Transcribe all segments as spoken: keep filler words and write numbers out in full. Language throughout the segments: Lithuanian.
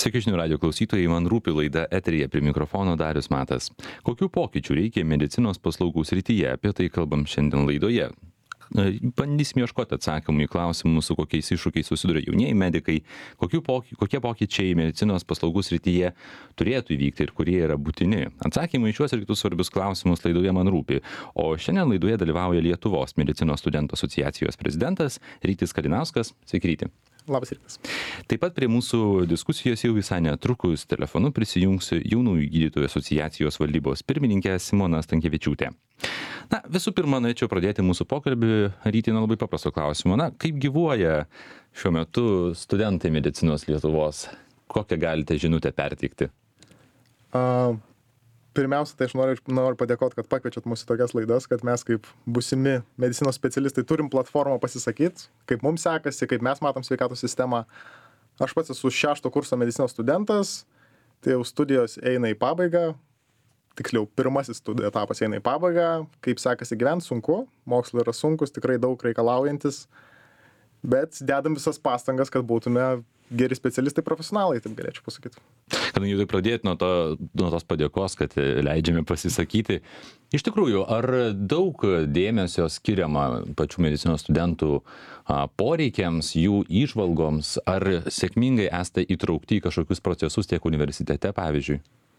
Sveiki žinių radijo klausytojai, man rūpi laida eteryje, prie mikrofono Darius Matas. Kokių pokyčių reikia medicinos paslaugų srityje, apie tai kalbam šiandien laidoje. Bandysim ieškoti atsakymų į klausimus, su kokiais iššūkiais susiduria jaunieji medikai, kokių poky, kokie pokyčiai medicinos paslaugų srityje turėtų įvykti ir kurie yra būtini. Atsakymai į šiuos ir kitus svarbius klausimus laidoje man rūpi. O šiandien laidoje dalyvauja Lietuvos medicinos studentų asociacijos prezidentas Rytis Kalinauskas. Sveiki, Ryti. Labas rytas. Taip pat prie mūsų diskusijos jau visai netrukus telefonu prisijungs Jaunųjų gydytojų asociacijos valdybos pirmininkė Simona Stankevičiūtė. Na, visų pirma, norėčiau pradėti mūsų pokalbį, Ryti, nuo labai paprasto klausimo. Na, kaip gyvuoja šiuo metu studentai medicinos Lietuvos? Kokią galite žinutę perteikti? Uh, pirmiausia, tai aš noriu, noriu padėkoti, kad pakviečiat mūsų tokias laidas, kad mes kaip būsimi medicinos specialistai turim platformą pasisakyti, kaip mums sekasi, kaip mes matom sveikatos sistemą. Aš pats esu šešto kurso medicinos studentas, tai jau studijos eina į pabaigą. Tiksliau, pirmasis studijų etapas eina į pabaigą, kaip sekasi gyventi, sunku, mokslo yra sunkus, tikrai daug reikalaujantis, bet dedam visas pastangas, kad būtume geri specialistai, profesionalai, taip galėčiau pasakyti. Kadangi tai pradėti nuo, to, nuo tos padėkos, kad leidžiame pasisakyti, iš tikrųjų, ar daug dėmesio skiriama pačių medicinos studentų poreikiams, jų įžvalgoms, ar sėkmingai esate įtraukti į kažkokius procesus tiek universitete, pavyzdžiui?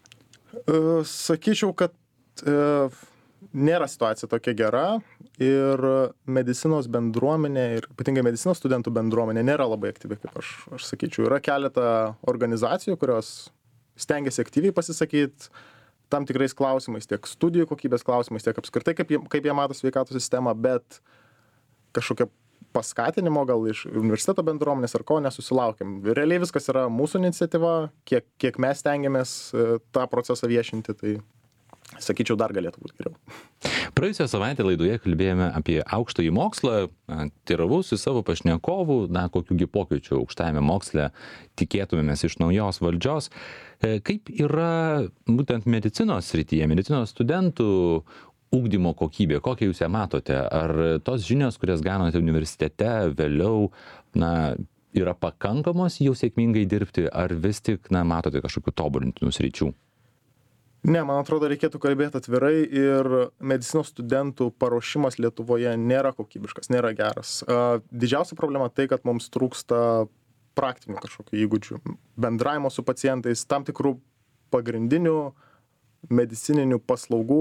Sakyčiau, kad e, nėra situacija tokia gera ir medicinos bendruomenė ir ypatingai medicinos studentų bendruomenė nėra labai aktyvi, kaip aš, aš sakyčiau. Yra keletą organizacijų, kurios stengiasi aktyviai pasisakyti tam tikrais klausimais, tiek studijų kokybės klausimais, tiek apskritai, kaip jie, kaip jie mato sveikatos sistemą, bet kažkokia paskatinimo gal iš universiteto bendruomenės ar ko nesusilaukėm. Realiai viskas yra mūsų iniciatyva, kiek, kiek mes stengiamės tą procesą viešinti, tai sakyčiau, dar galėtų būti geriau. Praėjusią savaitę laidoje kalbėjome apie aukštąjį mokslą, teiravausi savo pašnekovų, na, kokiųgi pokyčių aukštajame moksle tikėtumėmės iš naujos valdžios. Kaip yra būtent medicinos srityje, medicinos studentų ugdymo kokybė, kokią jūs ją matote? Ar tos žinios, kurias gaunate universitete vėliau, na, yra pakankamos jau sėkmingai dirbti, ar vis tik, na, matote kažkokių tobulintinų sričių? Ne, man atrodo, reikėtų kalbėti atvirai ir medicinos studentų paruošimas Lietuvoje nėra kokybiškas, nėra geras. Didžiausia problema tai, kad mums trūksta praktinių kažkokių įgūdžių, bendravimo su pacientais, tam tikrų pagrindinių medicininių paslaugų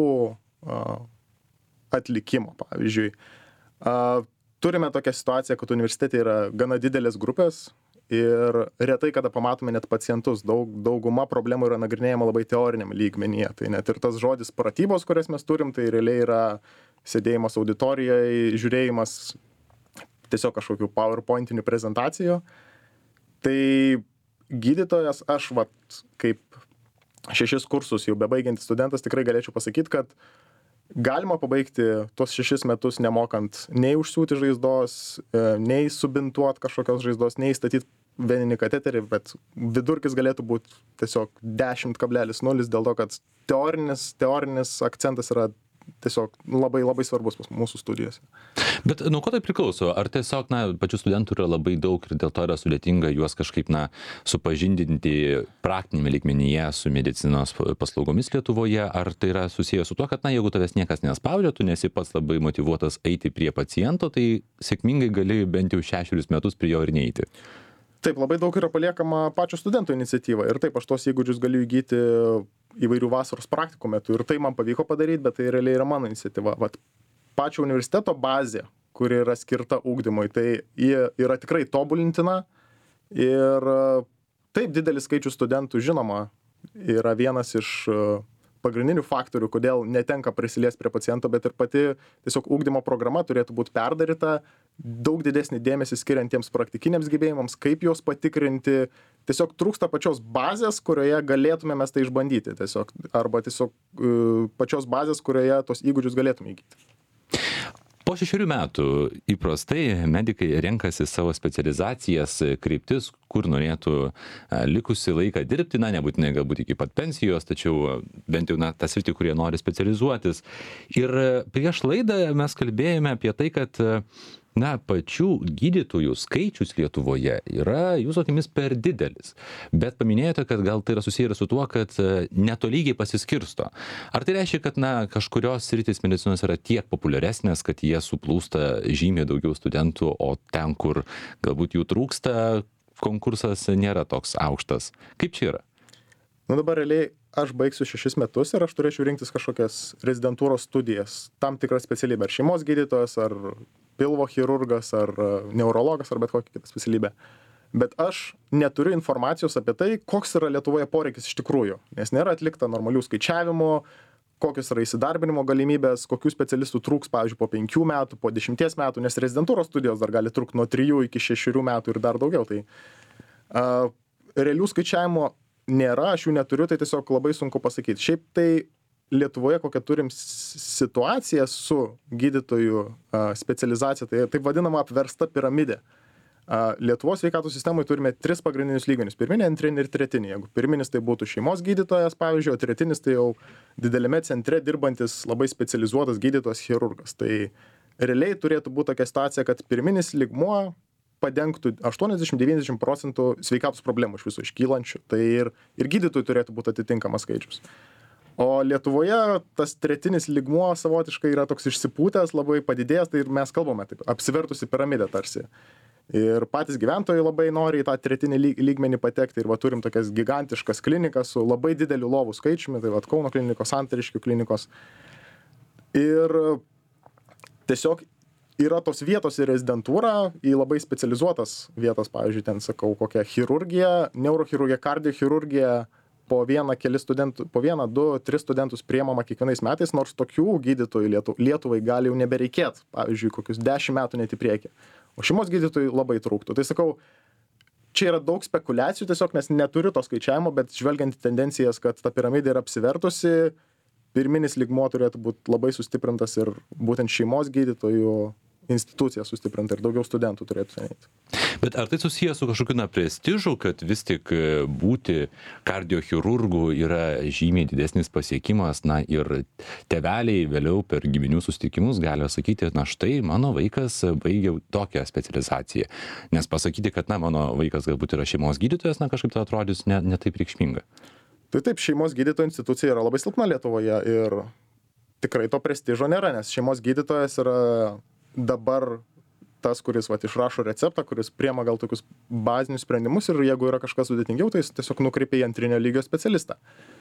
atlikimo, pavyzdžiui. Turime tokią situaciją, kad universitete yra gana didelės grupės ir retai kada pamatome net pacientus. Daug, dauguma problemų yra nagrinėjama labai teoriniam lygmenyje. Tai net ir tas žodis pratybos, kurias mes turim, tai realiai yra sėdėjimas auditorijoje, žiūrėjimas tiesiog kažkokių PowerPointinių prezentacijų. Tai gydytojas, aš vat, kaip šešis kursus jau bebaigiantis studentas, tikrai galėčiau pasakyti, kad galima pabaigti tuos šešis metus nemokant nei užsiūti žaizdos, nei subintuoti kažkokios žaizdos, nei statyti veninį kateterį, bet vidurkis galėtų būti tiesiog dešimt kablelis nulis dėl to, kad teorinis, teorinis akcentas yra tiesiog labai, labai svarbus mūsų studijose. Bet nuo ko tai priklauso? Ar tiesiog, na, pačių studentų yra labai daug ir dėl to yra sudėtinga juos kažkaip, na, supažindinti praktinėme lygmenyje su medicinos paslaugomis Lietuvoje? Ar tai yra susijęs su tuo, kad, na, jeigu tavęs niekas nespaudžia, tu nesi pats labai motyvuotas eiti prie paciento, tai sėkmingai gali bent jau šešerius metus prie jo ir neiti? Taip, labai daug yra paliekama pačių studentų iniciatyva. Ir taip, aš tos įgūdžius galiu įgyti įvairių vasaros praktikų metu. Ir tai man pavyko padaryti, bet tai realiai yra mano iniciatyva. Vat pačio universiteto bazė, kuri yra skirta ugdymui, tai jie yra tikrai tobulintina. Ir taip, didelis skaičius studentų, žinoma, yra vienas iš pagrindinių faktorių, kodėl netenka prisiliesti prie paciento, bet ir pati tiesiog ugdymo programa turėtų būti perdaryta, daug didesnį dėmesį skiriantiems praktiniams gebėjimams, kaip juos patikrinti. Tiesiog trūksta pačios bazės, kurioje galėtume mes tai išbandyti tiesiog, arba tiesiog pačios bazės, kurioje tos įgūdžius galėtume įgyti. Po šešerių metų įprastai medikai renkasi savo specializacijas, kryptis, kur norėtų likusį laiką dirbti, na, nebūtinai galbūt iki pat pensijos, tačiau bent jau, na, tą sritį, kurie nori specializuotis. Ir prieš laidą mes kalbėjome apie tai, kad na, pačių gydytojų skaičius Lietuvoje yra jūsų akimis per didelis. Bet paminėjote, kad gal tai yra susiję ir su tuo, kad netolygiai pasiskirsto. Ar tai reiškia, kad, na, kažkurios sritys medicinos yra tiek populiaresnės, kad jie suplūsta žymiai daugiau studentų, o ten, kur galbūt jų trūksta, konkursas nėra toks aukštas? Kaip čia yra? Nu dabar realiai aš baigsiu šešis metus ir aš turėčiau rinktis kažkokias rezidentūros studijas, tam tikrą specialybę, ar šeimos gydytojas, ar pilvo chirurgas, ar neurologas, ar bet kokia kita specialybė. Bet aš neturiu informacijos apie tai, koks yra Lietuvoje poreikis iš tikrųjų, nes nėra atlikta normalių skaičiavimų, kokios yra įsidarbinimo galimybės, kokių specialistų trūks, pavyzdžiui, po penkių metų, po dešimties metų, nes rezidentūros studijos dar gali trukti nuo trijų iki šešerių metų ir dar daugiau. Tai uh, realių skaičiavimo nėra, aš jų neturiu, tai tiesiog labai sunku pasakyti. Šiaip tai Lietuvoje, kokią turim situaciją su gydytojų specializacija, tai taip vadinama apversta piramidė. Lietuvos sveikatos sistemoje turime tris pagrindinius lygmenius: pirminį, antrinį ir tretinį. Jeigu pirminis tai būtų šeimos gydytojas, pavyzdžiui, o tretinis tai jau didelėme centre dirbantis labai specializuotas gydytojas chirurgas. Tai realiai turėtų būti tokia situacija, kad pirminis lygmuo padengtų aštuoniasdešimt iki devyniasdešimt procentų sveikatos problemų iš visų iškylančių. Tai ir, ir gydytojų turėtų būti atitinkamas skaičius. O Lietuvoje tas tretinis lygmuo savotiškai yra toks išsipūtęs, labai padidėjęs, tai ir mes kalbame taip, apsivertusi piramidę tarsi. Ir patys gyventojai labai nori į tą tretinį lygmenį patekti ir va turim tokias gigantiškas klinikas su labai dideliu lovų skaičiumi, tai va Kauno klinikos, Santariškių klinikos. Ir tiesiog yra tos vietos į rezidentūrą, į labai specializuotas vietas, pavyzdžiui, ten sakau, kokia chirurgija, neurochirurgija, kardiochirurgija, po vieną, keli studentų, po vieną, du, tris studentus priemama kiekvienais metais, nors tokių gydytojų Lietu, Lietuvai gali jau nebereikėti, pavyzdžiui, kokius dešimt metų net į priekį. O šeimos gydytojų labai trūktų. Tai sakau, čia yra daug spekulacijų, tiesiog nes neturiu to skaičiavimo, bet žvelgiant į tendencijas, kad ta piramidė yra apsivertusi, pirminis lygmuo turėtų būti labai sustiprintas ir būtent šeimos gydytojų institucija sustiprinta ir daugiau studentų turėtų eiti. Bet ar tai susijęs su kažkokiu na prestižu, kad vis tik būti kardiochirurgu yra žymiai didesnis pasiekimas, na ir tėveliai vėliau per giminių susitikimus gali sakyti, na štai mano vaikas baigė tokią specializaciją. Nes pasakyti, kad na mano vaikas galbūt yra šeimos gydytojas, na kažkaip tai atrodys ne, ne taip reikšminga. Tai taip, šeimos gydytojo institucija yra labai silpna Lietuvoje ir tikrai to prestižo nėra, nes šeimos gydytojas yra dabar tas, kuris vat, išrašo receptą, kuris priema gal tokius bazinius sprendimus ir jeigu yra kažkas sudėtingiau, tai jis tiesiog nukreipia į antrinio lygio specialistą.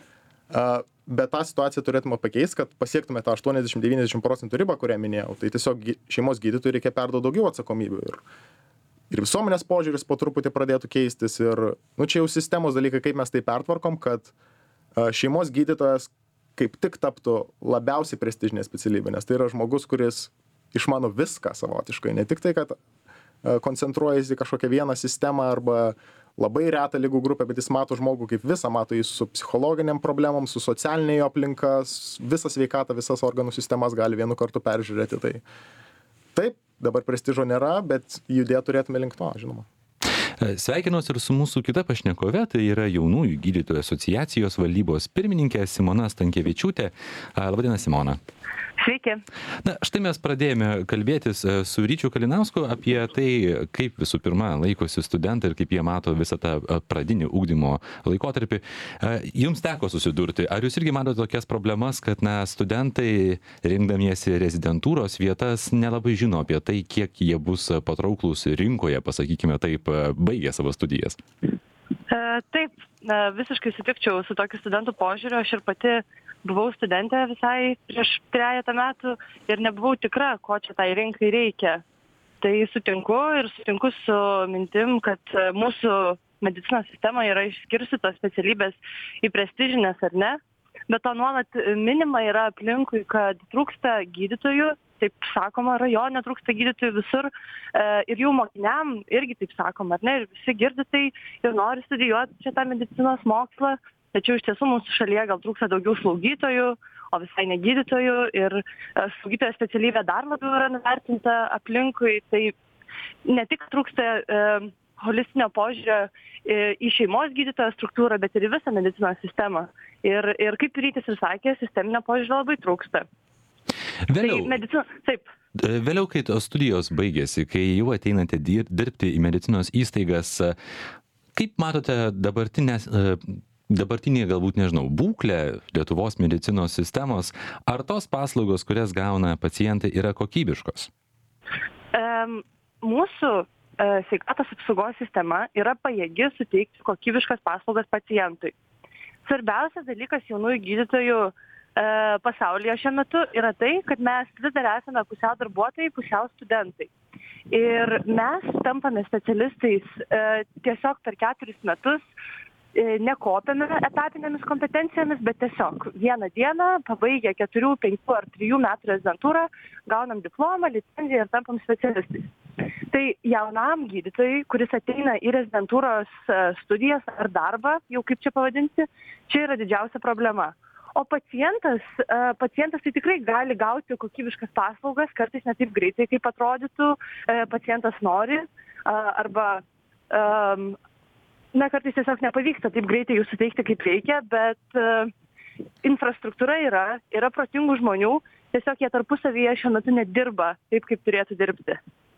Bet tą situaciją turėtume pakeisti, kad pasiektume tą aštuoniasdešimt iki devyniasdešimt procentų ribą, kurią minėjau. Tai tiesiog šeimos gydytojui reikia perduoti daugiau atsakomybių ir, ir visuomenės požiūris po truputį pradėtų keistis ir, nu, čia jau sistemos dalykai, kaip mes tai pertvarkom, kad šeimos gydytojas kaip tik taptų labiausiai prestižinė specialybė, nes tai yra žmogus, kuris išmano viską savotiškai, ne tik tai, kad koncentruojasi į kažkokią vieną sistemą arba labai retą lygų grupę, bet jis mato žmogų kaip visą, mato jį su psichologiniam problemom, su socialinė jo aplinka, visą sveikatą, visas organų sistemas gali vienu kartu peržiūrėti. Tai taip, dabar prestižo nėra, bet judėti turėtume link to, žinoma. Sveikinuosi ir su mūsų kita pašnekove, tai yra jaunųjų gydytojų asociacijos valdybos pirmininkė Simona Stankevičiūtė. Labadiena, Simona. Sveiki. Na, štai mes pradėjome kalbėtis su Ryčiu Kalinausku apie tai, kaip visų pirma laikosi studentai ir kaip jie mato visą tą pradinį ugdymo laikotarpį. Jums teko susidurti. Ar jūs irgi matote tokias problemas, kad na, studentai, rinkdamiesi rezidentūros vietas, nelabai žino apie tai, kiek jie bus patrauklūs rinkoje, pasakykime taip, baigę savo studijas? Taip, visiškai sutikčiau su tokiu studentų požiūriu. Aš ir pati buvau studentė visai prieš trejetą metų ir nebuvau tikra, ko čia tai rinkai reikia. Tai sutinku ir sutinku su mintim, kad mūsų medicinos sistema yra išskirstytos specialybės į prestižinės ar ne, bet to nuolat minima yra aplinkui, kad trūksta gydytojų, taip sakoma, rajone trūksta gydytojų visur ir jų mokiniam irgi taip sakoma, ar ne, ir visi girdi tai ir nori studijuoti čia tą medicinos mokslą. Tačiau iš tiesų mūsų šalyje gal trūksta daugiau slaugytojų, o visai ne gydytojų ir slaugytojo specialybė dar labiau yra nuvertinta aplinkui. Tai ne tik trūksta e, holistinio požiūrio e, į šeimos gydytojo struktūrą, bet ir į visą medicinos sistemą. Ir, ir kaip Rytis ir sakė, sisteminio požiūrio labai trūksta. Vėliau, Tai medicina, taip. vėliau, kai tos studijos baigėsi, kai jau ateinate dir- dirbti į medicinos įstaigas, kaip matote dabartinės, dabartinė galbūt, nežinau, būklė Lietuvos medicinos sistemos, ar tos paslaugos, kurias gauna pacientai, yra kokybiškos? Um, mūsų uh, sveikatos apsaugos sistema yra pajėgi suteikti kokybiškas paslaugas pacientui. Svarbiausias dalykas jaunųjų gydytojų uh, pasaulyje šiuo metu yra tai, kad mes vis dar esame pusiau darbuotojai, pusiau studentai. Ir mes tampame specialistais uh, tiesiog per keturis metus, uh, nekopiame etatinėmis kompetencijomis, bet tiesiog vieną dieną, pabaigę keturių, penkių ar trijų metų rezidentūrą, gaunam diplomą, licenciją ir tampam specialistais. Tai jaunam gydytojui, kuris ateina į rezidentūros studijas ar darbą, jau kaip čia pavadinti, čia yra didžiausia problema. O pacientas, pacientas tai tikrai gali gauti kokybiškas paslaugas, kartais ne taip greitai, kaip atrodytų, pacientas nori, arba, na, kartais tiesiog nepavyksta taip greitai jų suteikti, kaip reikia, bet infrastruktūra yra, yra protingų žmonių, tiesiog jie tarpusavyje šiuo metu nedirba taip, kaip turėtų dirbti.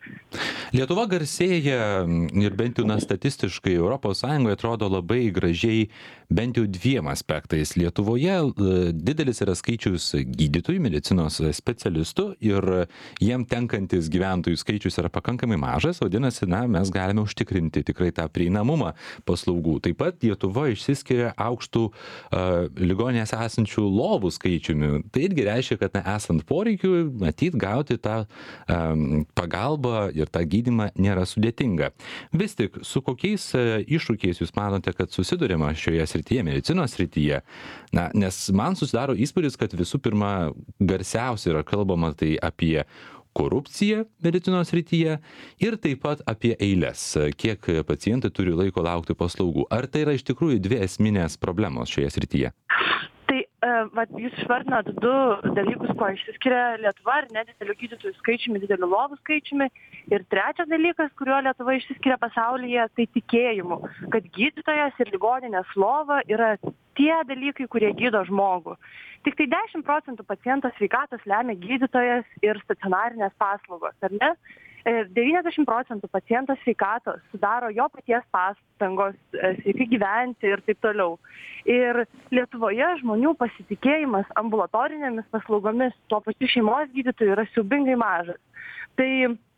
Lietuva garsėja ir bent jau na, statistiškai Europos Sąjungoje atrodo labai gražiai bent jau dviem aspektais. Lietuvoje didelis yra skaičius gydytojų, medicinos specialistų ir jiem tenkantis gyventojų skaičius yra pakankamai mažas, vadinasi, na, mes galime užtikrinti tikrai tą prieinamumą paslaugų. Taip pat Lietuva išsiskiria aukštų uh, ligoninėse esančių lovų skaičiumi. Tai irgi reiškia, kad na, esant poreikiu, matyt, gauti tą um, pagalbą ir tą gydymą nėra sudėtinga. Vis tik, su kokiais iššūkiais jūs manote, kad susidurima šioje srityje, medicinos srityje? Na, nes man susidaro įspūdis, kad visų pirma garsiausiai yra kalbama tai apie korupciją medicinos srityje ir taip pat apie eiles, kiek pacientai turi laiko laukti paslaugų. Ar tai yra iš tikrųjų dvi esminės problemos šioje srityje? Tai, uh, vat, jūs išvardinot du dalykus, kuo išsiskiria Lietuva, ar ne, didelių gydytojų skaičiumi, didelių lovų skaičiumi. Ir trečias dalykas, kuriuo Lietuva išsiskiria pasaulyje, tai tikėjimu, kad gydytojas ir ligoninės lova yra tie dalykai, kurie gydo žmogų. Tik tai dešimt procentų paciento sveikatos lemia gydytojas ir stacionarinės paslaugos, ar ne? devyniasdešimt procentų paciento sveikatos sudaro jo paties pastangos, sveiki gyventi ir taip toliau. Ir Lietuvoje žmonių pasitikėjimas ambulatorinėmis paslaugomis, tuo pačiu šeimos gydytojų, yra siaubingai mažas. Tai,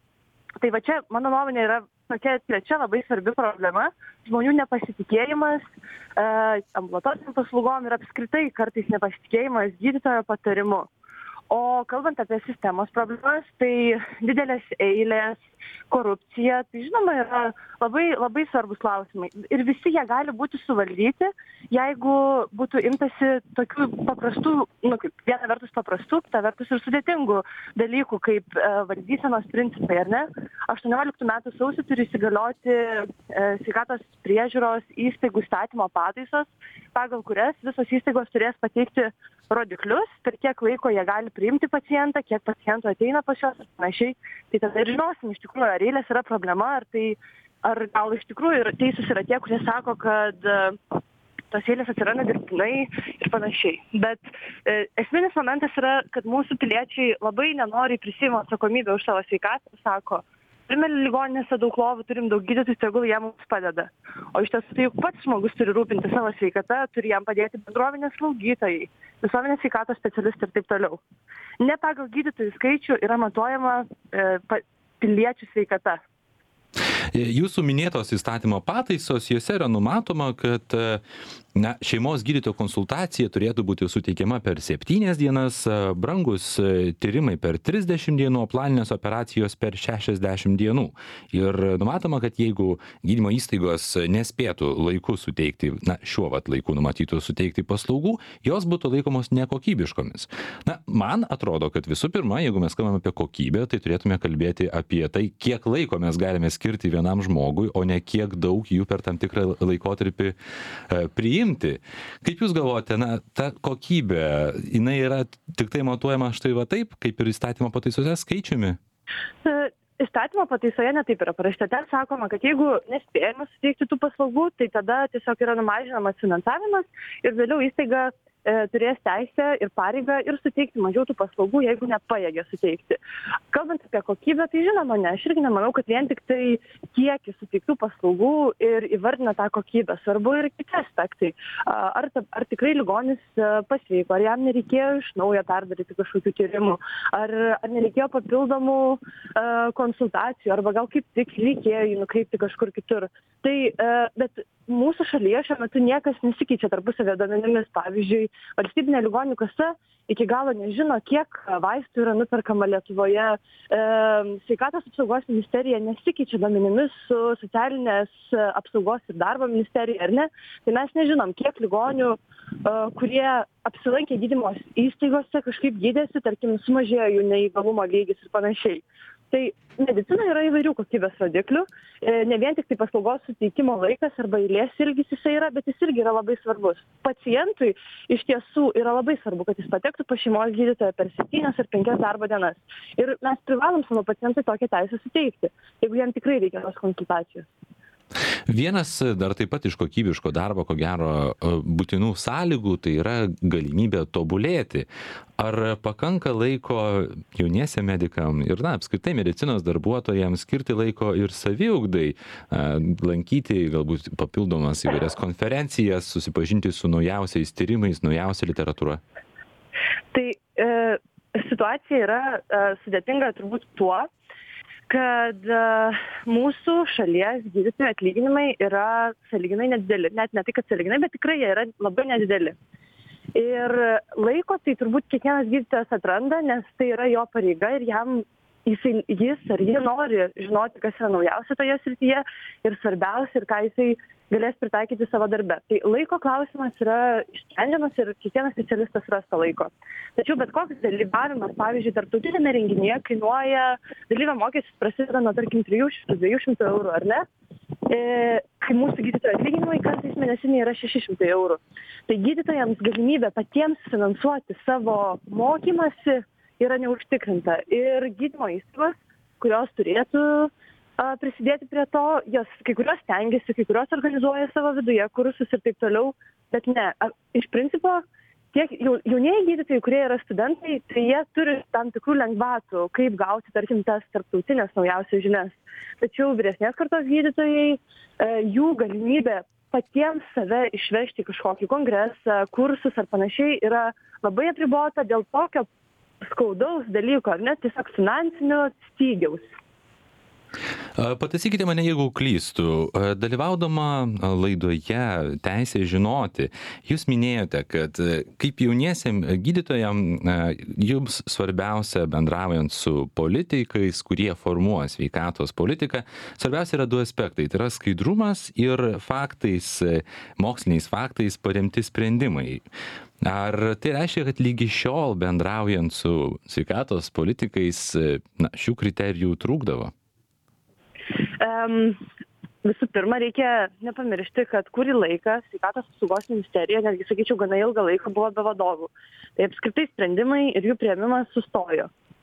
tai va čia, mano nuomonė, yra tokia trečia labai svarbi problema - žmonių nepasitikėjimas e, ambulatoriniam paslaugom ir apskritai kartais nepasitikėjimas gydytojo patarimu. O kalbant apie sistemos problemas, tai didelės eilės, korupcija, tai žinoma yra labai, labai svarbus klausimai. Ir visi jie gali būti suvaldyti, jeigu būtų imtasi tokių paprastų, nu, kaip viena vertus paprastų, kita vertus ir sudėtingų dalykų, kaip e, valdysenos principai, ar ne? aštuonioliktų metų sausį turi įsigalioti e, sveikatos priežiūros įstaigų įstatymo pataisos, pagal kurias visos įstaigos turės pateikti rodiklius, per kiek laiko jie gali priimti pacientą, kiek pacientų ateina pas juos ir panašiai. Tai tada ir žinosim iš tikrųjų, ar eilės yra problema, ar tai, ar gal iš tikrųjų ir teisūs yra tie, kurie sako, kad uh, tos eilės atsiranda dirbtinai ir panašiai. Bet e, esminis momentas yra, kad mūsų piliečiai labai nenori prisiima atsakomybę už savo sveikatą, sako, turime ligoninėse daug lovų, turim daug gydytojų, tegul jie mums padeda. O iš tiesų tai juk pats žmogus turi rūpinti savo sveikatą, turi jam padėti bendruomenės slaugytojai, visuomenės sveikatos specialistai ir taip toliau. Ne pagal gydytojų skaičių yra matuojama e, pa, piliečių sveikata. Jūsų minėtos įstatymo pataisos, juose yra numatoma, kad na, šeimos gydytojo konsultacija turėtų būti suteikiama per septynias dienas, brangus tyrimai per trisdešimt dienų, o planinės operacijos per šešiasdešimt dienų. Ir numatoma, kad jeigu gydymo įstaigos nespėtų laiku suteikti, na, šiuo vat laiku numatytų suteikti paslaugų, jos būtų laikomos nekokybiškomis. Na, man atrodo, kad visų pirma, jeigu mes kalbame apie kokybę, tai turėtume kalbėti apie tai, kiek laiko mes galime skirti vienam žmogui, o ne kiek daug jų per tam tikrą laikotarpį e, priimti. Kaip jūs galvojate, na, ta kokybė, jinai yra tik tai matuojama štai va taip, kaip ir įstatymo pataisose skaičiumi? Įstatymo pataisoje netaip yra parašyta. Ten sakoma, kad jeigu nespėjame suteikti tų paslaugų, tai tada tiesiog yra numažinamas finansavimas ir vėliau įstaiga turės teisę ir pareigą ir suteikti mažiau tų paslaugų, jeigu nepajėgia suteikti. Kalbant apie kokybę, tai žinoma, ne, aš irgi nemanau, kad vien tik tai kiekis suteiktų paslaugų ir įvardina tą kokybę. Svarbu ir kiti aspektai. Ar, ar tikrai ligonis pasveiko, ar jam nereikėjo iš naujo perdaryti kažkokių tyrimų, ar, ar nereikėjo papildomų uh, konsultacijų, arba gal kaip tik reikėjo jį nukreipti kažkur kitur. Tai, uh, bet mūsų šalyje šiuo metu niekas nesikeičia tarpusavio duomenimis. Pavyzdžiui, valstybinė ligonių kasa iki galo nežino, kiek vaistų yra nuperkama Lietuvoje. E, Sveikatos apsaugos ministerija nesikeičia duomenimis su socialinės apsaugos ir darbo ministerija, ar ne? Tai mes nežinom, kiek ligonių, e, kurie apsilankė gydymo įstaigose, kažkaip gydėsi, tarkim, sumažėjo jų neįgalumo lygis ir panašiai. Tai medicina yra įvairių kokybės rodiklių, ne vien tik tai paslaugos suteikimo laikas arba eilės ilgis jisai yra, bet jis irgi yra labai svarbus. Pacientui iš tiesų yra labai svarbu, kad jis patektų pas šeimos gydytoją per septynias ar penkias darbo dienas. Ir mes privalom savo pacientui tokią teisę suteikti, jeigu jam tikrai reikia tos konsultacijos. Vienas dar taip pat iš kokybiško darbo, ko gero, būtinų sąlygų, tai yra galimybė tobulėti. Ar pakanka laiko jauniesiem medikam ir, na, apskritai medicinos darbuotojams skirti laiko ir saviugdai, lankyti galbūt papildomas įvairias konferencijas, susipažinti su naujausiais tyrimais, naujausia literatūra? Tai e, situacija yra e, sudėtinga turbūt tuo, kad uh, mūsų šalies gydytojų atlyginimai yra sąlyginai nedideli. Net ne tai, kad sąlyginai, bet tikrai jie yra labai nedideli. Ir laiko tai turbūt kiekvienas gydytojas atranda, nes tai yra jo pareiga ir jam jisai, jis ar ji nori žinoti, kas yra naujausia toje srityje ir svarbiausia ir ką jisai galės pritaikyti savo darbe. Tai laiko klausimas yra išsprendžiamas ir kiekvienas specialistas ras to laiko. Tačiau bet koks dalyvavimas, pavyzdžiui, tarptautinėme renginyje kainuoja, dalyvio mokestis prasideda nuo, tarkim, trijų šimtų dviejų šimtų eurų, ar ne? E, kai mūsų gydytojų atlyginimai kartais mėnesiniai yra šeši šimtai eurų. Tai gydytojams galimybė patiems finansuoti savo mokymasi yra neužtikrinta. Ir gydymo įstaigos, kurios turėtų prisidėti prie to, jos kai kurios stengiasi, kai kurios organizuoja savo viduje kursus ir taip toliau, bet ne. Iš principo, tiek jaunieji gydytojai, kurie yra studentai, tai jie turi tam tikrų lengvatų, kaip gauti, tarkim, tas tarptautinės naujausias žinias. Tačiau vyresnės kartos gydytojai, jų galimybė patiems save išvežti kažkokį kongresą, kursus ar panašiai yra labai apribota dėl tokio skaudaus dalyko, ar net tiesiog finansinio stygiaus. Pataisykite mane, jeigu klystu. Dalyvaudama laidoje Teisė žinoti, jūs minėjote, kad kaip jauniesiam gydytojam jums svarbiausia bendraujant su politikais, kurie formuoja sveikatos politiką, svarbiausia yra du aspektai. Tai yra skaidrumas ir faktais, moksliniais faktais paremti sprendimai. Ar tai reiškia, kad lygi šiol bendraujant su sveikatos politikais, na, šių kriterijų trūkdavo? Um, visų pirma, reikia nepamiršti, kad kurį laiką sveikatos apsaugos ministerija, netgi sakyčiau, gana ilgą laiką buvo be vadovų. Tai apskritai sprendimai ir jų priėmimas sustojo.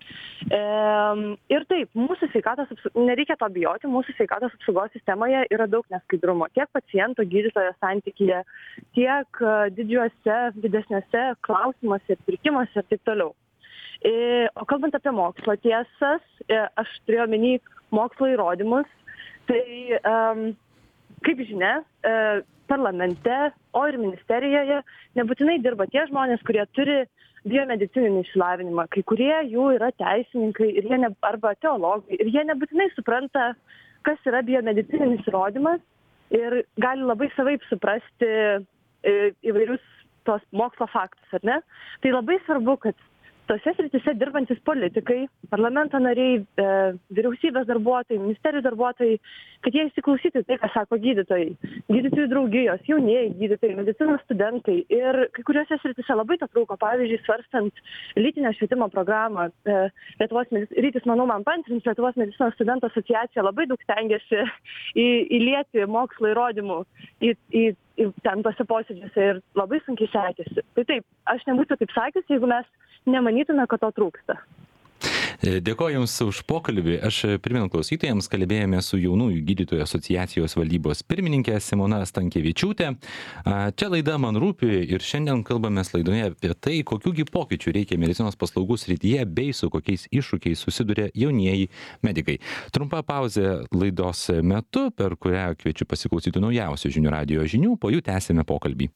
Um, ir taip, mūsų sveikatos apsaugos, nereikia to bijoti, mūsų sveikatos apsaugos sistemoje yra daug neskaidrumo. Tiek paciento gydytojo santykyje, tiek didžiuose, didesniuose klausimuose ir pirkimuose ir taip toliau. E, o kalbant apie mokslo tiesas, e, aš turėjau omeny mokslo įrodymus. Tai, um, kaip žinia, e, parlamente, o ir ministerijoje nebūtinai dirba tie žmonės, kurie turi biomedicininį išsilavinimą. Kai kurie jų yra teisininkai ir jie ne, arba teologai ir jie nebūtinai supranta, kas yra biomedicininis įrodymas ir gali labai savaip suprasti e, įvairius tos mokslo faktus, ar ne? Tai labai svarbu, kad tose srityse dirbantis politikai, parlamento nariai, e, vyriausybės darbuotojai, ministerijų darbuotojai, kad jie įsiklausytų tai, ką sako gydytojai, gydytojų draugijos, jaunieji gydytojai, medicinos studentai. Ir kai kuriuose srityse labai to trūko, pavyzdžiui, svarstant lytinio švietimo programą. E, Lietuvos medicinos, Rytis, manau, man paantrins, Lietuvos medicinos studentų asociacija labai daug stengiasi į, įlieti mokslo įrodymų į, į, į ten tose posėdžiuose ir labai sunkiai sekėsi. Tai taip, aš nebūčiau taip sakęs, jeigu mes nemanytume, kad to trūksta. Dėkoju Jums už pokalbį. Aš primenu klausytojams, kalbėjome su Jaunųjų gydytojų asociacijos valdybos pirmininkė Simona Stankevičiūtė. Čia laida Man rūpi ir šiandien kalbame laidoje apie tai, kokiųgi pokyčių reikia medicinos paslaugų srityje bei su kokiais iššūkiais susiduria jaunieji medikai. Trumpa pauzė laidos metu, per kurią kviečiu pasiklausyti naujausių žinių radijo žinių, po jų tęsime pokalbį.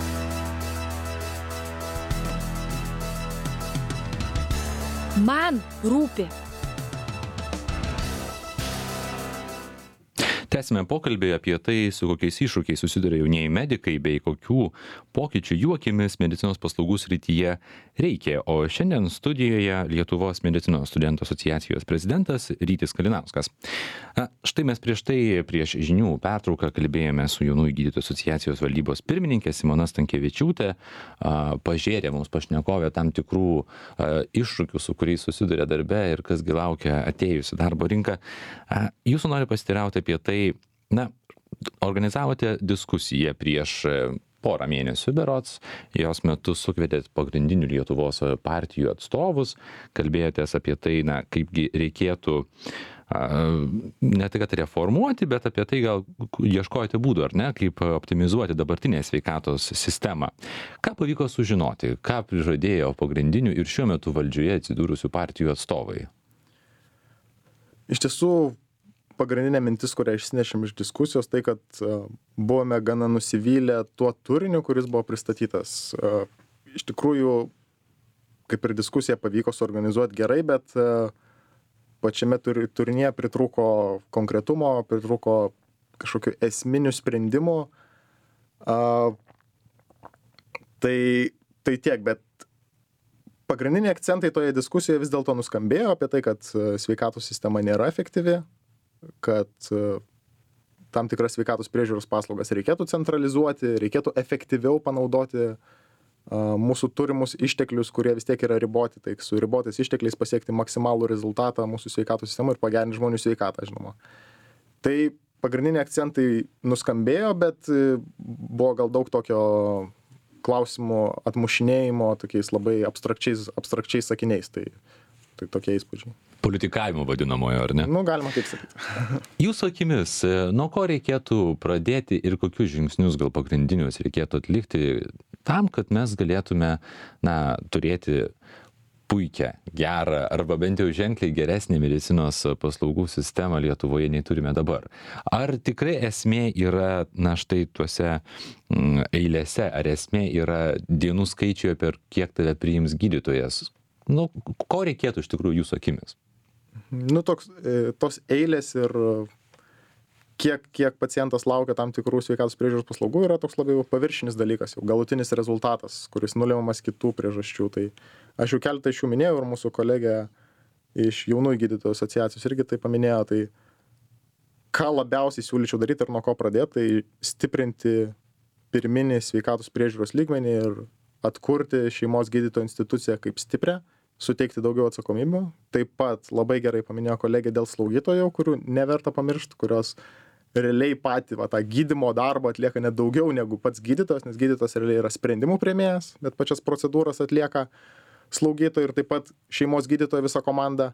Man rūpi. Tęsime pokalbį apie tai, su kokiais iššūkiais susiduria jaunieji medikai bei kokių pokyčių jų akimis medicinos paslaugų srityje reikia. O šiandien studijoje Lietuvos medicinos studentų asociacijos prezidentas Rytis Kalinauskas. Štai mes prieš tai, prieš žinių pertrauką, kalbėjome su Jaunųjų gydytojų asociacijos valdybos pirmininkė Simona Stankevičiūtė, pažėrė mums pašnekovė tam tikrų iššūkių, su kuriais susiduria darbe ir kasgi laukia atėjus į darbo rinką. Jūsų noriu pasiteirauti apie tai. Na, organizavote diskusiją prieš porą mėnesių berods, jos metu sukvietėt pagrindinių Lietuvos partijų atstovus, kalbėjotės apie tai, na, kaipgi reikėtų ne tai, kad reformuoti, bet apie tai gal ieškojate būdų, ar ne, kaip optimizuoti dabartinę sveikatos sistemą. Ką pavyko sužinoti, ką prižadėjo pagrindinių ir šiuo metu valdžioje atsidūrusių partijų atstovai? Iš tiesų, pagrindinė mintis, kurią išsinešėm iš diskusijos, tai, kad buvome gana nusivylę tuo turiniu, kuris buvo pristatytas. Iš tikrųjų, kaip ir diskusija pavyko suorganizuoti gerai, bet pačiame turinyje pritrūko konkretumo, pritrūko kažkokių esminių sprendimų. Tai, tai tiek, bet pagrindiniai akcentai toje diskusijoje vis dėlto nuskambėjo apie tai, kad sveikatos sistema nėra efektyvi, kad tam tikras sveikatos priežiūros paslaugas reikėtų centralizuoti, reikėtų efektyviau panaudoti mūsų turimus išteklius, kurie vis tiek yra riboti, tai su ribotais ištekliais pasiekti maksimalų rezultatą mūsų sveikatos sistemai ir pagerinti žmonių sveikatą, žinoma. Tai pagrindiniai akcentai nuskambėjo, bet buvo gal daug tokio klausimų atmušinėjimo tokiais labai abstrakčiais, abstrakčiais sakiniais, tai, tai tokie įspūdžiai. Politikavimo vadinamojo, ar ne? Nu, galima taip sakyti. Jūsų akimis, nuo ko reikėtų pradėti ir kokius žingsnius gal pagrindinius reikėtų atlikti tam, kad mes galėtume, na, turėti puikią, gerą arba bent jau ženkliai geresnį medicinos paslaugų sistemą Lietuvoje nei turime dabar. Ar tikrai esmė yra, na, štai tuose eilėse, ar esmė yra dienų skaičiuje, per kiek tave priims gydytojas? Nu, ko reikėtų iš tikrųjų jūsų akimis? Nu, toks, tos eilės ir kiek, kiek pacientas laukia tam tikrų sveikatos priežiūros paslaugų yra toks labiau paviršinis dalykas, jau galutinis rezultatas, kuris nulemiamas kitų priežasčių. Tai aš jau keletą iš jų minėjau ir mūsų kolegė iš Jaunųjų gydytojų asociacijos irgi tai paminėjo. Tai ką labiausiai siūlyčiau daryti ir nuo ko pradėti, tai stiprinti pirminį sveikatos priežiūros lygmenį ir atkurti šeimos gydytojo instituciją kaip stiprią, suteikti daugiau atsakomybių. Taip pat labai gerai paminėjo kolegė dėl slaugytojų, kurių neverta pamiršti, kurios realiai patį va, tą gydymo darbą atlieka net daugiau negu pats gydytojas, nes gydytojas realiai yra sprendimų priėmėjas, bet pačias procedūras atlieka slaugytojai ir taip pat šeimos gydytojo visa komanda.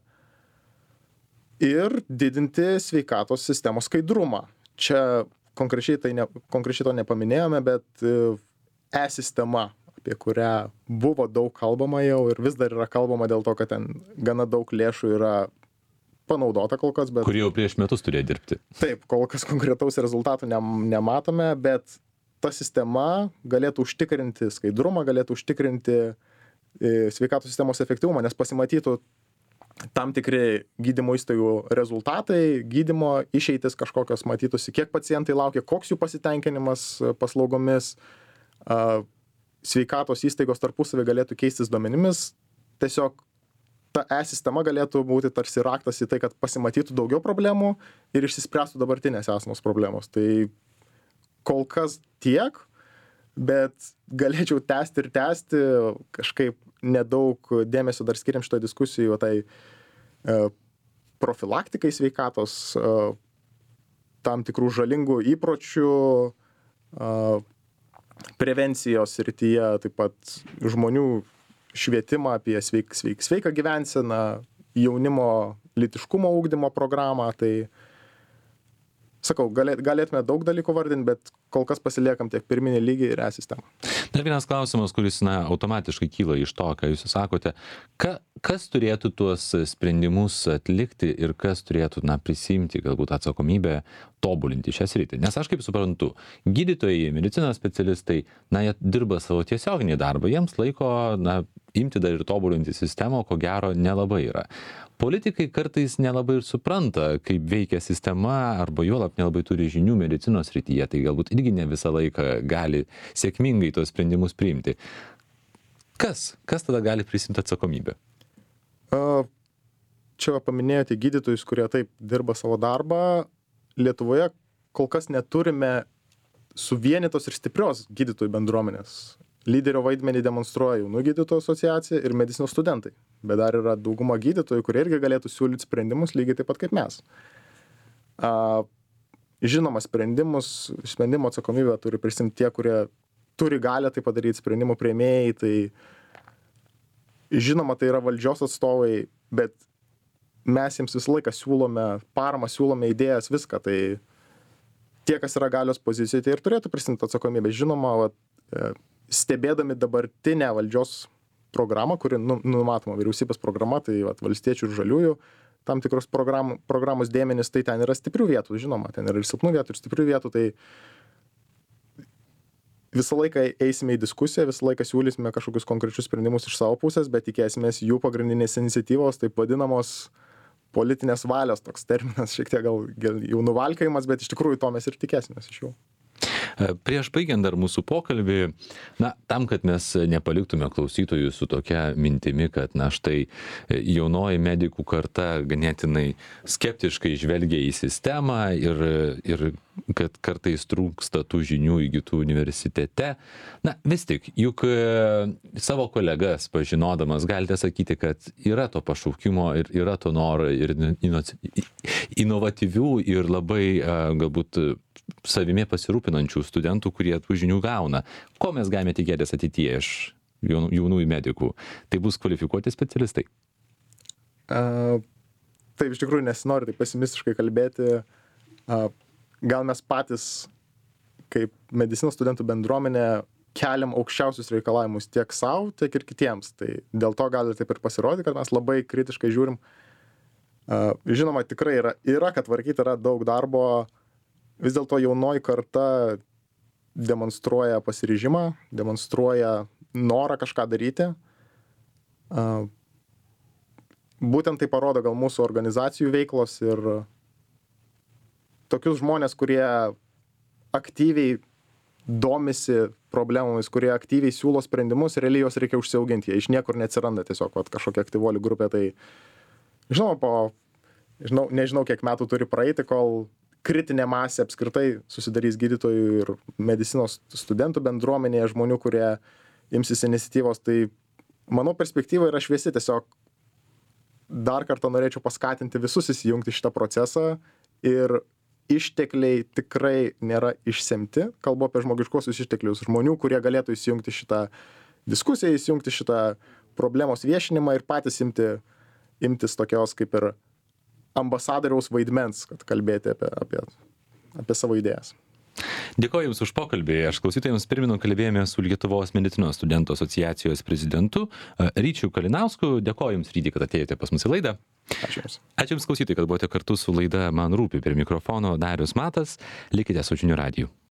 Ir didinti sveikatos sistemos skaidrumą. Čia konkrečiai, tai ne, konkrečiai to nepaminėjome, bet e-sistema, apie kurią buvo daug kalbama jau ir vis dar yra kalbama dėl to, kad ten gana daug lėšų yra panaudota kol kas. Bet... Kur jau prieš metus turėjo dirbti. Taip, kol kas konkretaus rezultatų ne, nematome, bet ta sistema galėtų užtikrinti skaidrumą, galėtų užtikrinti sveikatos sistemos efektyvumą, nes pasimatytų tam tikri gydymo įstaigų rezultatai, gydymo išeitis kažkokios matytųsi, kiek pacientai laukia, koks jų pasitenkinimas paslaugomis, sveikatos įstaigos tarpusavy galėtų keistis duomenimis, tiesiog ta e-sistema galėtų būti tarsi raktas į tai, kad pasimatytų daugiau problemų ir išsispręstų dabartinės esamos problemos. Tai kol kas tiek, bet galėčiau tęsti ir tęsti, kažkaip nedaug dėmesio dar skiriam šitą diskusijų, tai e, profilaktikai sveikatos, e, tam tikrų žalingų įpročių, e, prevencijos srityje, taip pat žmonių švietimą apie sveik, sveik, sveiką gyvenseną, jaunimo lytiškumo ugdymo programą, tai sakau, galėt, galėtume daug dalykų vardinti, bet kol kas pasiliekam tiek pirminį lygį ir e-sistemą. Dar vienas klausimas, kuris na, automatiškai kyla iš to, ką jūs sakote. Ka, kas turėtų tuos sprendimus atlikti ir kas turėtų na, prisimti galbūt atsakomybę tobulinti šią sritį? Nes aš kaip suprantu, gydytojai, medicinos specialistai, na, jie dirba savo tiesioginį darbą, jiems laiko na, imti dar ir tobulinti sistemą, ko gero nelabai yra. Politikai kartais nelabai ir supranta, kaip veikia sistema, arba juolab nelabai turi žinių medicinos srityje, tai galbūt irgi ne visą laiką gali sėkmingai tos sprendimus priimti. Kas? Kas tada gali prisimti atsakomybę? Čia paminėjote gydytojus, kurie taip dirba savo darbą. Lietuvoje kol kas neturime suvienytos ir stiprios gydytojų bendruomenės. Lyderio vaidmenį demonstruoja jaunų gydytojų asociacija ir medicinos studentai. Bet dar yra dauguma gydytojų, kurie irgi galėtų siūlyti sprendimus lygiai taip pat kaip mes. Žinoma, sprendimus, sprendimo atsakomybę turi prisimti tie, kurie turi galę tai padaryti, sprendimų priėmėjai. Tai žinoma, tai yra valdžios atstovai, bet mes jiems visą laiką siūlome paramą, siūlome idėjas, viską. Tai tie, kas yra galios pozicijoje, tai ir turėtų prisimti atsakomybę. Žinoma, vat, stebėdami dabartinę valdžios programą, kuri nu, numatoma vyriausybės programa, tai vat, valstiečių ir žaliųjų, tam tikros program, programos dėmenys, tai ten yra stiprių vietų, žinoma, ten yra ir silpnų vietų, ir stiprių vietų, tai visą laiką eisime į diskusiją, visą laiką siūlysime kažkokius konkrečius sprendimus iš savo pusės, bet tikėsimės jų pagrindinės iniciatyvos, taip vadinamos politinės valios, toks terminas, šiek tiek gal, gal jau nuvalkiojimas, bet iš tikrųjų to mes ir tikėsimės iš jų. Prieš baigiant dar mūsų pokalbį, na, tam, kad mes nepaliktume klausytojų su tokia mintimi, kad, na, štai jaunoji medikų karta ganėtinai skeptiškai žvelgia į sistemą ir, ir kad kartais trūksta tų žinių įgytų universitete. Na, vis tik, juk savo kolegas pažinodamas galite sakyti, kad yra to pašaukimo ir yra to noro ir inovatyvių ir labai galbūt savimi pasirūpinančių studentų, kurie tų žinių gauna. Ko mes galime tikėtis ateityje iš jaunųjų medikų? Tai bus kvalifikuoti specialistai? Uh, taip, iš tikrųjų nesinori taip pesimistiškai kalbėti. Uh, gal mes patys, kaip medicinos studentų bendruomenė, keliam aukščiausius reikalavimus tiek savo, tiek ir kitiems. Tai dėl to gali taip ir pasirodyti, kad mes labai kritiškai žiūrim. Uh, žinoma, tikrai yra, yra, kad tvarkyti yra daug darbo. Vis dėlto jaunoji karta demonstruoja pasiryžimą, demonstruoja norą kažką daryti. Būtent tai parodo gal mūsų organizacijų veiklos ir tokius žmonės, kurie aktyviai domisi problemomis, kurie aktyviai siūlo sprendimus, realiai jos reikia užsiauginti. Jie iš niekur neatsiranda tiesiog vat, kažkokia aktyvuolių grupė. Tai, žinoma, po, žinau, nežinau, kiek metų turi praeiti, kol kritinė masė apskritai susidarys gydytojų ir medicinos studentų bendruomenėje, žmonių, kurie imsis iniciatyvos. Tai mano perspektyva yra šviesi, tiesiog dar kartą norėčiau paskatinti visus įsijungti šitą procesą ir ištekliai tikrai nėra išsemti. Kalbu apie žmogiškuosius išteklius, žmonių, kurie galėtų įsijungti šitą diskusiją, įsijungti šitą problemos viešinimą ir patys imti, imtis tokios kaip ir ambasadoriaus vaidmens, kad kalbėti apie, apie, apie savo idėjas. Dėkoju Jums už pokalbį. Aš klausytojams primenu, kalbėjome su Lietuvos medicinos studentų asociacijos prezidentu Ryčiu Kalinausku. Dėkoju Jums, Ryti, kad atėjote pas mus į laidą. Ačiū Jums. Ačiū Jums klausytojai, kad buvote kartu su laida Man rūpi. Prie mikrofono Darius Matas. Likite su Žinių radiju.